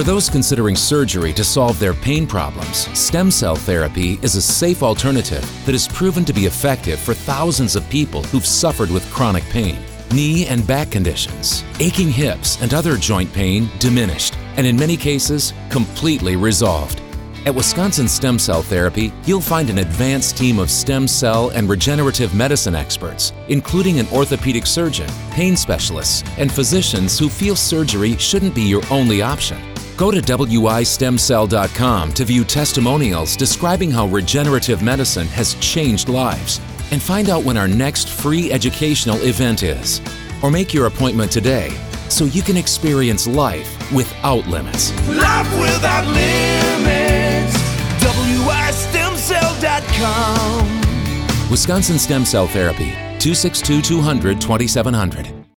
For those considering surgery to solve their pain problems, stem cell therapy is a safe alternative that is proven to be effective for thousands of people who've suffered with chronic pain. Knee and back conditions, aching hips, and other joint pain diminished, and in many cases, completely resolved. At Wisconsin Stem Cell Therapy, you'll find an advanced team of stem cell and regenerative medicine experts, including an orthopedic surgeon, pain specialists, and physicians who feel surgery shouldn't be your only option. Go to wistemcell.com to view testimonials describing how regenerative medicine has changed lives, and find out when our next free educational event is. Or make your appointment today so you can experience life without limits. Life without limits. wistemcell.com. Wisconsin Stem Cell Therapy, 262-200-2700.